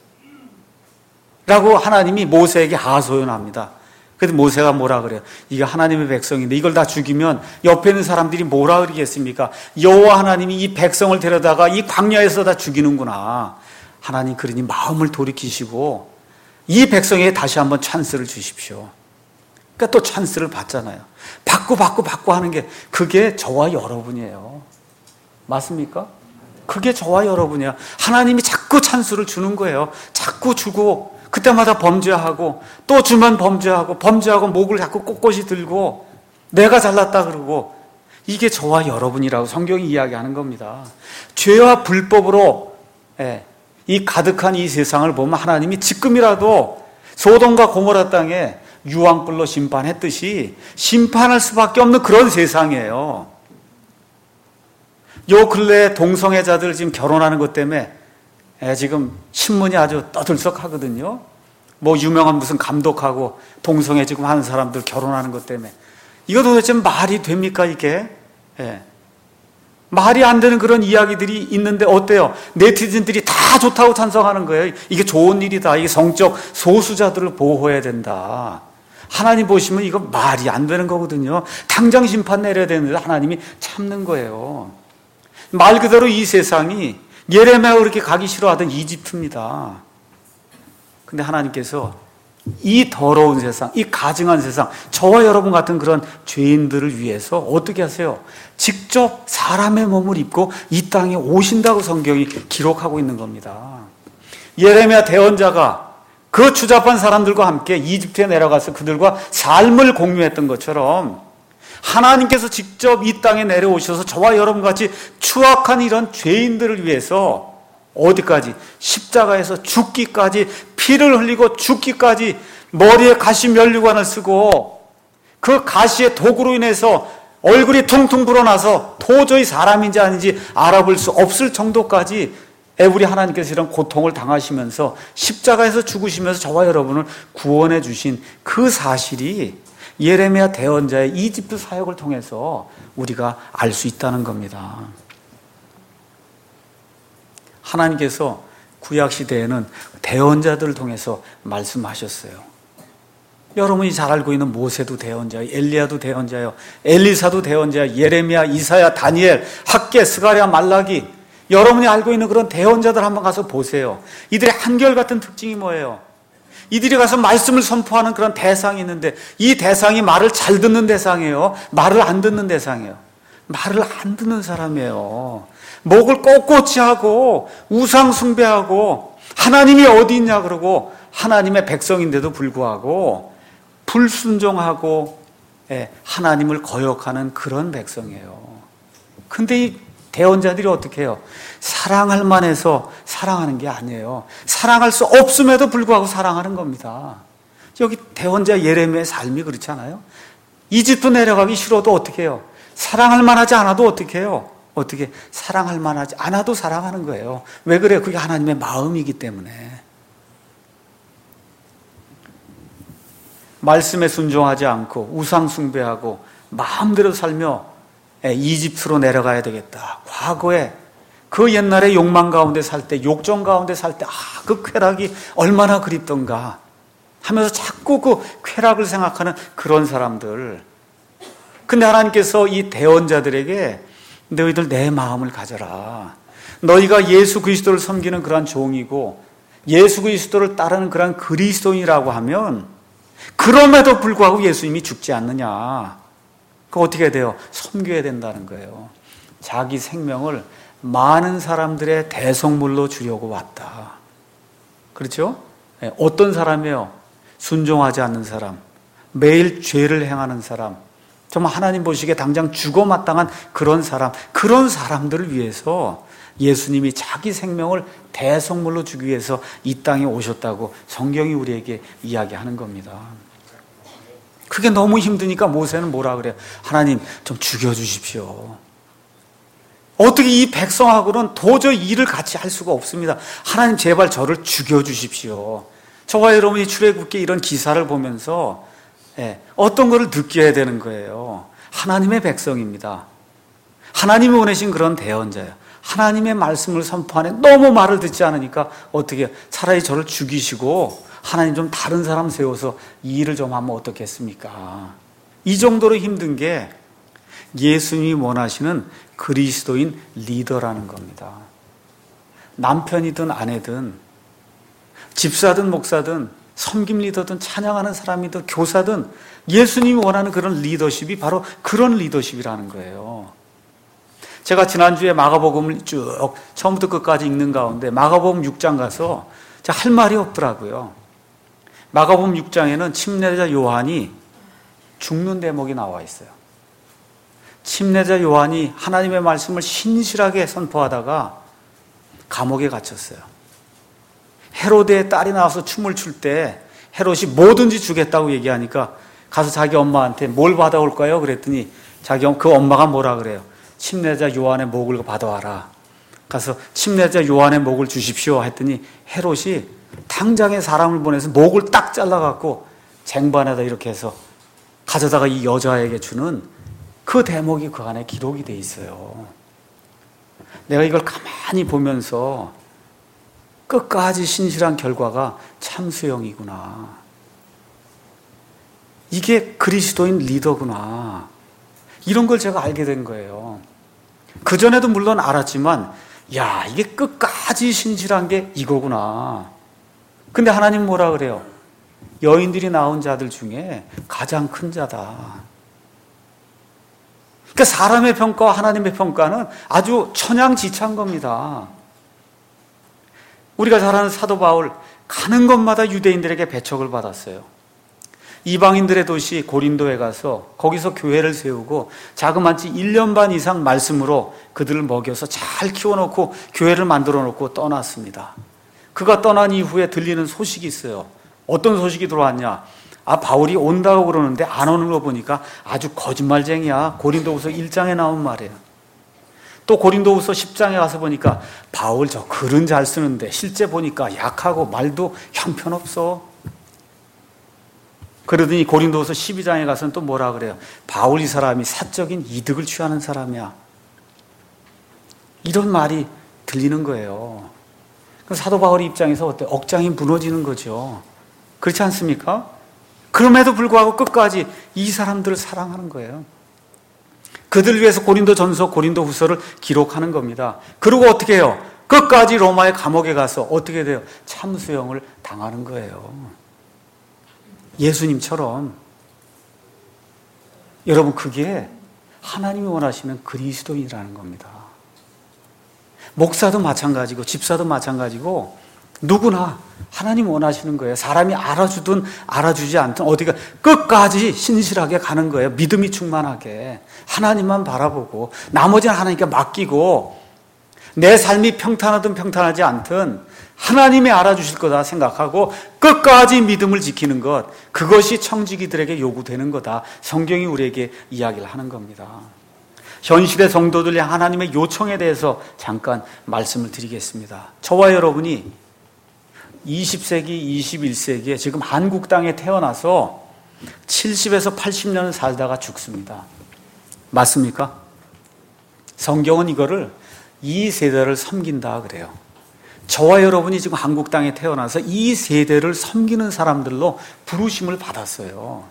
라고 하나님이 모세에게 하소연합니다. 그래서 모세가 뭐라 그래요? 이게 하나님의 백성인데 이걸 다 죽이면 옆에 있는 사람들이 뭐라 그러겠습니까? 여호와 하나님이 이 백성을 데려다가 이 광야에서 다 죽이는구나. 하나님 그러니 마음을 돌이키시고 이 백성에게 다시 한번 찬스를 주십시오. 그러니까 또 찬스를 받잖아요. 받고 받고 받고 하는 게 그게 저와 여러분이에요. 맞습니까? 그게 저와 여러분이야. 하나님이 자꾸 찬스를 주는 거예요. 자꾸 주고 그때마다 범죄하고 또 주면 범죄하고 범죄하고 목을 자꾸 꼿꼿이 들고 내가 잘났다 그러고 이게 저와 여러분이라고 성경이 이야기하는 겁니다. 죄와 불법으로 예, 이 가득한 이 세상을 보면 하나님이 지금이라도 소돔과 고모라 땅에 유황불로 심판했듯이 심판할 수밖에 없는 그런 세상이에요. 요 근래에 동성애자들 지금 결혼하는 것 때문에 예, 지금 신문이 아주 떠들썩하거든요. 뭐 유명한 무슨 감독하고 동성애 지금 하는 사람들 결혼하는 것 때문에 이거 도대체 말이 됩니까 이게? 예. 말이 안 되는 그런 이야기들이 있는데 어때요? 네티즌들이 다 좋다고 찬성하는 거예요. 이게 좋은 일이다. 이게 성적 소수자들을 보호해야 된다. 하나님 보시면 이거 말이 안 되는 거거든요. 당장 심판 내려야 되는데 하나님이 참는 거예요. 말 그대로 이 세상이 예레미야가 그렇게 가기 싫어하던 이집트입니다. 근데 하나님께서 이 더러운 세상, 이 가증한 세상, 저와 여러분 같은 그런 죄인들을 위해서 어떻게 하세요? 직접 사람의 몸을 입고 이 땅에 오신다고 성경이 기록하고 있는 겁니다. 예레미야 대언자가 그 추잡한 사람들과 함께 이집트에 내려가서 그들과 삶을 공유했던 것처럼 하나님께서 직접 이 땅에 내려오셔서 저와 여러분같이 추악한 이런 죄인들을 위해서 어디까지? 십자가에서 죽기까지, 피를 흘리고 죽기까지 머리에 가시 면류관을 쓰고 그 가시의 독으로 인해서 얼굴이 퉁퉁 불어나서 도저히 사람인지 아닌지 알아볼 수 없을 정도까지 우리 하나님께서 이런 고통을 당하시면서 십자가에서 죽으시면서 저와 여러분을 구원해 주신 그 사실이 예레미야 대언자의 이집트 사역을 통해서 우리가 알 수 있다는 겁니다. 하나님께서 구약시대에는 대언자들을 통해서 말씀하셨어요. 여러분이 잘 알고 있는 모세도 대언자예요. 엘리야도 대언자예요. 엘리사도 대언자예요. 예레미야, 이사야, 다니엘, 학개, 스가랴, 말라기. 여러분이 알고 있는 그런 대언자들 한번 가서 보세요. 이들의 한결같은 특징이 뭐예요? 이들이 가서 말씀을 선포하는 그런 대상이 있는데 이 대상이 말을 잘 듣는 대상이에요? 말을 안 듣는 대상이에요? 말을 안 듣는 사람이에요. 목을 꼿꼿이 하고 우상 숭배하고 하나님이 어디 있냐 그러고 하나님의 백성인데도 불구하고 불순종하고 하나님을 거역하는 그런 백성이에요. 근데 이 대언자들이 어떻게 해요? 사랑할 만해서 사랑하는 게 아니에요. 사랑할 수 없음에도 불구하고 사랑하는 겁니다. 여기 대언자 예레미야의 삶이 그렇지 않아요? 이집트 내려가기 싫어도 어떻게 해요? 사랑할 만하지 않아도 어떻게 해요? 어떻게 사랑할 만하지 않아도 사랑하는 거예요. 왜 그래요? 그게 하나님의 마음이기 때문에. 말씀에 순종하지 않고 우상 숭배하고 마음대로 살며 이집트로 내려가야 되겠다. 과거에 그 옛날에 욕망 가운데 살 때, 욕정 가운데 살 때, 아, 그 쾌락이 얼마나 그립던가 하면서 자꾸 그 쾌락을 생각하는 그런 사람들. 근데 하나님께서 이 대언자들에게 너희들 내 마음을 가져라. 너희가 예수 그리스도를 섬기는 그러한 종이고 예수 그리스도를 따르는 그러한 그리스도인이라고 하면 그럼에도 불구하고 예수님이 죽지 않느냐. 그 어떻게 해야 돼요? 섬겨야 된다는 거예요. 자기 생명을 많은 사람들의 대성물로 주려고 왔다. 그렇죠? 어떤 사람이에요? 순종하지 않는 사람, 매일 죄를 행하는 사람, 정말 하나님 보시기에 당장 죽어 마땅한 그런 사람, 그런 사람들을 위해서 예수님이 자기 생명을 대성물로 주기 위해서 이 땅에 오셨다고 성경이 우리에게 이야기하는 겁니다. 그게 너무 힘드니까 모세는 뭐라 그래요? 하나님 좀 죽여주십시오. 어떻게 이 백성하고는 도저히 일을 같이 할 수가 없습니다. 하나님 제발 저를 죽여주십시오. 저와 여러분이 출애굽기 이런 기사를 보면서 예, 어떤 것을 느껴야 되는 거예요. 하나님의 백성입니다. 하나님이 보내신 그런 대언자예요. 하나님의 말씀을 선포하네. 너무 말을 듣지 않으니까 어떻게 차라리 저를 죽이시고 하나님 좀 다른 사람 세워서 이 일을 좀 하면 어떻겠습니까? 이 정도로 힘든 게 예수님이 원하시는 그리스도인 리더라는 겁니다. 남편이든 아내든 집사든 목사든 섬김 리더든 찬양하는 사람이든 교사든 예수님이 원하는 그런 리더십이 바로 그런 리더십이라는 거예요. 제가 지난주에 마가복음을 쭉 처음부터 끝까지 읽는 가운데 마가복음 육 장 가서 할 말이 없더라고요. 마가복음 육 장에는 침례자 요한이 죽는 대목이 나와 있어요. 침례자 요한이 하나님의 말씀을 신실하게 선포하다가 감옥에 갇혔어요. 헤로데의 딸이 나와서 춤을 출 때 헤롯이 뭐든지 주겠다고 얘기하니까 가서 자기 엄마한테 뭘 받아올까요? 그랬더니 자기 그 엄마가 뭐라 그래요? 침례자 요한의 목을 받아와라. 가서 침례자 요한의 목을 주십시오 했더니 헤롯이 당장에 사람을 보내서 목을 딱 잘라갖고 쟁반에다 이렇게 해서 가져다가 이 여자에게 주는 그 대목이 그 안에 기록이 돼 있어요. 내가 이걸 가만히 보면서 끝까지 신실한 결과가 참수형이구나. 이게 그리스도인 리더구나. 이런 걸 제가 알게 된 거예요. 그전에도 물론 알았지만 야, 이게 끝까지 신실한 게 이거구나. 근데 하나님 뭐라 그래요? 여인들이 낳은 자들 중에 가장 큰 자다. 그러니까 사람의 평가와 하나님의 평가는 아주 천양지차인 겁니다. 우리가 잘 아는 사도 바울, 가는 곳마다 유대인들에게 배척을 받았어요. 이방인들의 도시 고린도에 가서 거기서 교회를 세우고 자그마치 일 년 반 이상 말씀으로 그들을 먹여서 잘 키워놓고 교회를 만들어 놓고 떠났습니다. 그가 떠난 이후에 들리는 소식이 있어요. 어떤 소식이 들어왔냐? 아, 바울이 온다고 그러는데 안 오는 거 보니까 아주 거짓말쟁이야. 고린도후서 일 장에 나온 말이에요. 또 고린도후서 십 장에 가서 보니까 바울 저 글은 잘 쓰는데 실제 보니까 약하고 말도 형편없어. 그러더니 고린도후서 십이 장에 가서는 또 뭐라 그래요? 바울 이 사람이 사적인 이득을 취하는 사람이야. 이런 말이 들리는 거예요. 사도 바울의 입장에서 어때? 억장이 무너지는 거죠. 그렇지 않습니까? 그럼에도 불구하고 끝까지 이 사람들을 사랑하는 거예요. 그들 위해서 고린도 전서, 고린도 후서를 기록하는 겁니다. 그리고 어떻게 해요? 끝까지 로마의 감옥에 가서 어떻게 돼요? 참수형을 당하는 거예요. 예수님처럼. 여러분, 그게 하나님이 원하시는 그리스도인이라는 겁니다. 목사도 마찬가지고 집사도 마찬가지고 누구나 하나님 원하시는 거예요. 사람이 알아주든 알아주지 않든 어디가 끝까지 신실하게 가는 거예요. 믿음이 충만하게 하나님만 바라보고 나머지는 하나님께 맡기고 내 삶이 평탄하든 평탄하지 않든 하나님이 알아주실 거다 생각하고 끝까지 믿음을 지키는 것, 그것이 청지기들에게 요구되는 거다. 성경이 우리에게 이야기를 하는 겁니다. 현실의 성도들이 하나님의 요청에 대해서 잠깐 말씀을 드리겠습니다. 저와 여러분이 이십 세기, 이십일 세기에 지금 한국 땅에 태어나서 칠십에서 팔십 년을 살다가 죽습니다. 맞습니까? 성경은 이거를 이 세대를 섬긴다 그래요. 저와 여러분이 지금 한국 땅에 태어나서 이 세대를 섬기는 사람들로 부르심을 받았어요.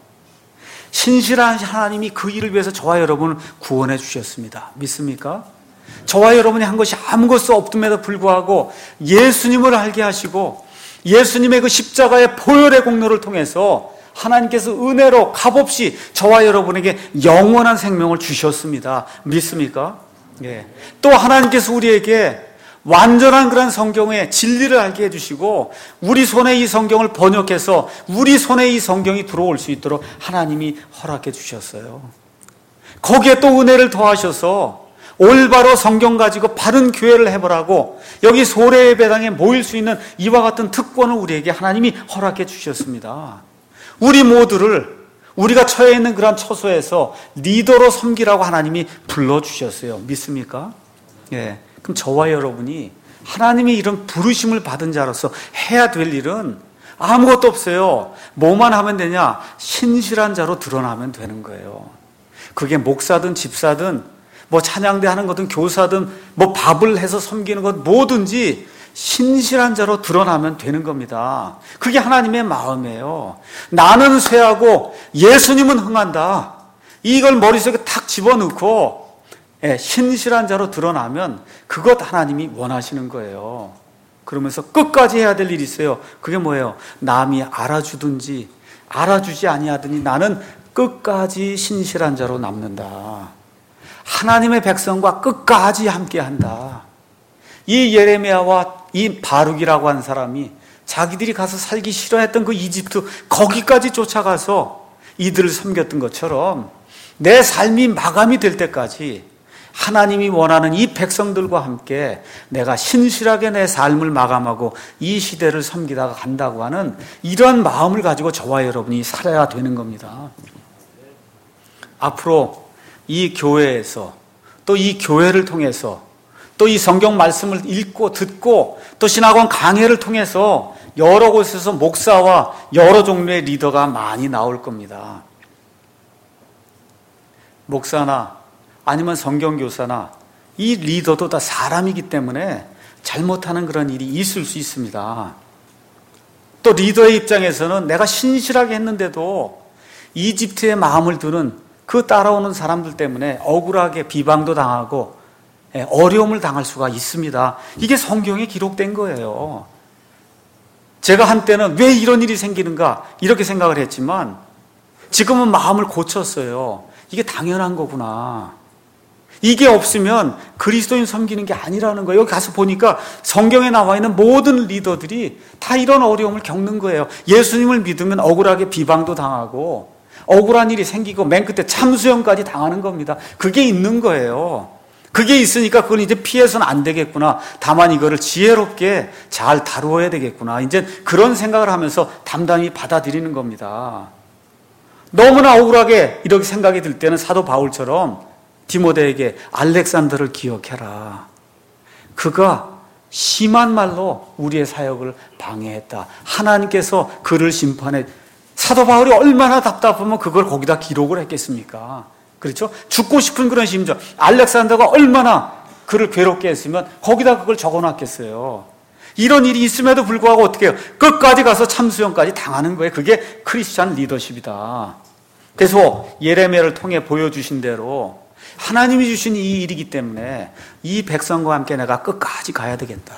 신실한 하나님이 그 일을 위해서 저와 여러분을 구원해 주셨습니다. 믿습니까? 저와 여러분이 한 것이 아무것도 없음에도 불구하고 예수님을 알게 하시고 예수님의 그 십자가의 보혈의 공로를 통해서 하나님께서 은혜로 값없이 저와 여러분에게 영원한 생명을 주셨습니다. 믿습니까? 예. 또 하나님께서 우리에게 완전한 그런 성경의 진리를 알게 해주시고 우리 손에 이 성경을 번역해서 우리 손에 이 성경이 들어올 수 있도록 하나님이 허락해 주셨어요. 거기에 또 은혜를 더하셔서 올바로 성경 가지고 바른 교회를 해보라고 여기 소래예배당에 모일 수 있는 이와 같은 특권을 우리에게 하나님이 허락해 주셨습니다. 우리 모두를 우리가 처해 있는 그런 처소에서 리더로 섬기라고 하나님이 불러주셨어요. 믿습니까? 예. 그럼 저와 여러분이 하나님이 이런 부르심을 받은 자로서 해야 될 일은 아무것도 없어요. 뭐만 하면 되냐? 신실한 자로 드러나면 되는 거예요. 그게 목사든 집사든 뭐 찬양대 하는 거든 교사든 뭐 밥을 해서 섬기는 것 뭐든지 신실한 자로 드러나면 되는 겁니다. 그게 하나님의 마음이에요. 나는 쇠하고 예수님은 흥한다. 이걸 머릿속에 탁 집어넣고 예, 신실한 자로 드러나면 그것 하나님이 원하시는 거예요. 그러면서 끝까지 해야 될 일이 있어요. 그게 뭐예요? 남이 알아주든지 알아주지 아니하더니 나는 끝까지 신실한 자로 남는다. 하나님의 백성과 끝까지 함께한다. 이 예레미야와 이 바룩이라고 하는 사람이 자기들이 가서 살기 싫어했던 그 이집트 거기까지 쫓아가서 이들을 섬겼던 것처럼 내 삶이 마감이 될 때까지 하나님이 원하는 이 백성들과 함께 내가 신실하게 내 삶을 마감하고 이 시대를 섬기다가 간다고 하는 이러한 마음을 가지고 저와 여러분이 살아야 되는 겁니다. 앞으로 이 교회에서 또 이 교회를 통해서 또 이 성경 말씀을 읽고 듣고 또 신학원 강해를 통해서 여러 곳에서 목사와 여러 종류의 리더가 많이 나올 겁니다. 목사나 아니면 성경교사나 이 리더도 다 사람이기 때문에 잘못하는 그런 일이 있을 수 있습니다. 또 리더의 입장에서는 내가 신실하게 했는데도 이집트의 마음을 두는 그 따라오는 사람들 때문에 억울하게 비방도 당하고 어려움을 당할 수가 있습니다. 이게 성경에 기록된 거예요. 제가 한때는 왜 이런 일이 생기는가 이렇게 생각을 했지만 지금은 마음을 고쳤어요. 이게 당연한 거구나. 이게 없으면 그리스도인 섬기는 게 아니라는 거예요. 여기 가서 보니까 성경에 나와 있는 모든 리더들이 다 이런 어려움을 겪는 거예요. 예수님을 믿으면 억울하게 비방도 당하고 억울한 일이 생기고 맨 끝에 참수형까지 당하는 겁니다. 그게 있는 거예요. 그게 있으니까 그건 이제 피해서는 안 되겠구나. 다만 이거를 지혜롭게 잘 다루어야 되겠구나. 이제 그런 생각을 하면서 담담히 받아들이는 겁니다. 너무나 억울하게 이렇게 생각이 들 때는 사도 바울처럼 디모데에게 알렉산더를 기억해라. 그가 심한 말로 우리의 사역을 방해했다. 하나님께서 그를 심판해. 사도 바울이 얼마나 답답하면 그걸 거기다 기록을 했겠습니까? 그렇죠? 죽고 싶은 그런 심정. 알렉산더가 얼마나 그를 괴롭게 했으면 거기다 그걸 적어놨겠어요. 이런 일이 있음에도 불구하고 어떻게 해요? 끝까지 가서 참수형까지 당하는 거예요. 그게 크리스찬 리더십이다. 그래서 예레미야를 통해 보여주신 대로 하나님이 주신 이 일이기 때문에 이 백성과 함께 내가 끝까지 가야 되겠다.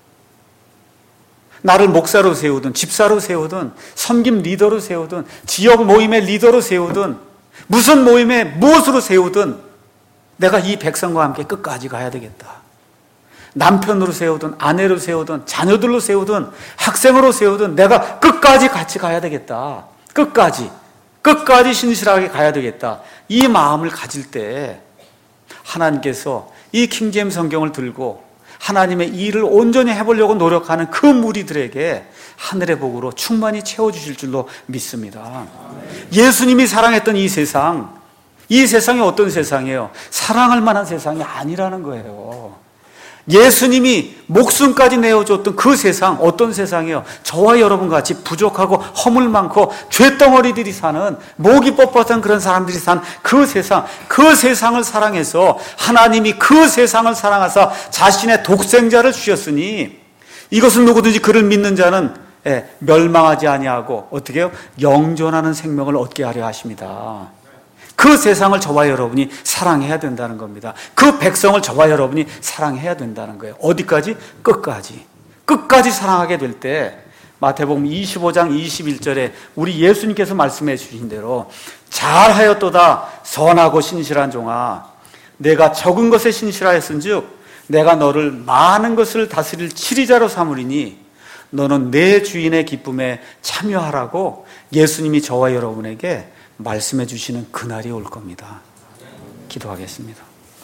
나를 목사로 세우든 집사로 세우든 섬김 리더로 세우든 지역 모임의 리더로 세우든 무슨 모임에 무엇으로 세우든 내가 이 백성과 함께 끝까지 가야 되겠다. 남편으로 세우든 아내로 세우든 자녀들로 세우든 학생으로 세우든 내가 끝까지 같이 가야 되겠다. 끝까지 끝까지 신실하게 가야 되겠다. 이 마음을 가질 때 하나님께서 이 킹제임 성경을 들고 하나님의 일을 온전히 해보려고 노력하는 그 무리들에게 하늘의 복으로 충만히 채워주실 줄로 믿습니다. 예수님이 사랑했던 이 세상, 이 세상이 어떤 세상이에요? 사랑할 만한 세상이 아니라는 거예요. 예수님이 목숨까지 내어줬던 그 세상, 어떤 세상이에요? 저와 여러분 같이 부족하고 허물 많고 죄덩어리들이 사는, 목이 뻣뻣한 그런 사람들이 산 그 세상, 그 세상을 사랑해서 하나님이 그 세상을 사랑하사 자신의 독생자를 주셨으니 이것은 누구든지 그를 믿는 자는 멸망하지 아니하고 어떻게 해요? 영존하는 생명을 얻게 하려 하십니다. 그 세상을 저와 여러분이 사랑해야 된다는 겁니다. 그 백성을 저와 여러분이 사랑해야 된다는 거예요. 어디까지? 끝까지. 끝까지 사랑하게 될 때 마태복음 이십오 장 이십일 절에 우리 예수님께서 말씀해 주신 대로 잘하였도다 선하고 신실한 종아 내가 적은 것에 신실하였은즉 내가 너를 많은 것을 다스릴 치리자로 삼으리니 너는 내 주인의 기쁨에 참여하라고 예수님이 저와 여러분에게 말씀해 주시는 그날이 올 겁니다. 기도하겠습니다.